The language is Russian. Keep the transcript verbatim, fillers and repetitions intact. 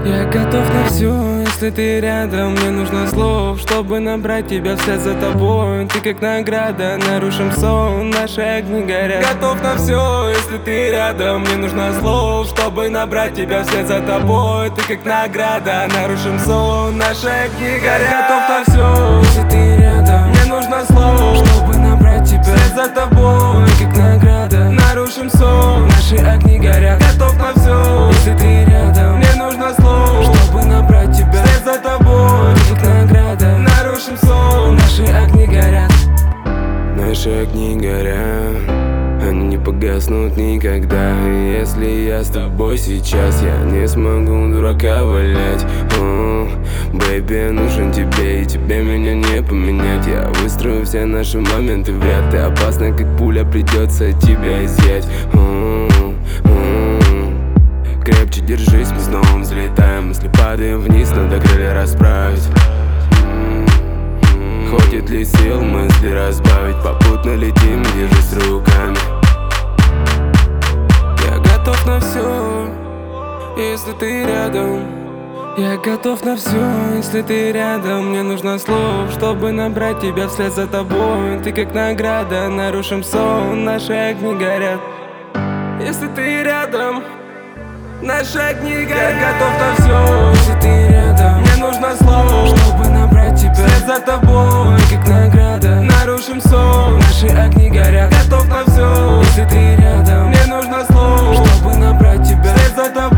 Я готов на все, если ты рядом. Мне нужно слов, чтобы набрать тебя вслед за тобой. Ты как награда, нарушим сон, наши огни горят. Готов на все, если ты рядом. Мне нужно слов, чтобы набрать тебя вслед за тобой. Ты как награда, нарушим сон, наши огни горят. Готов на все, если ты рядом. Мне нужно слов, чтобы набрать тебя вслед за тобой. Ты как награда, нарушим сон, наши огни горят. Готов на все, если ты рядом. Мне нужно слов, чтобы набрать тебя вслед за тобой. Ты как награда, нарушим сон, наши огни горят. Наши огни горят, они не погаснут никогда. И если я с тобой сейчас, я не смогу дурака валять. Бэйби, я нужен тебе, и тебе меня не поменять. Я выстрою все наши моменты в ряд. Ты опасна, как пуля, придется тебя изъять. Крепче держись, мы снова взлетаем. Если падаем вниз, надо крылья расправить. Хватит ли сил мысли разбавить? Попутно летим, держись руками. Я готов на все, если ты рядом. Я готов на все, если ты рядом. Мне нужно слов, чтобы набрать тебя вслед за тобой. Ты как награда, нарушим сон, наши огни горят. Если ты рядом, наши огни горят. Я готов на все, если ты рядом. Мне нужно слов, чтобы набрать тебя вслед за тобой. Ты как награда, нарушим сон, наши огни горят. Готов на все, если ты рядом. Мне нужно слов, чтобы набрать тебя вслед за тобой.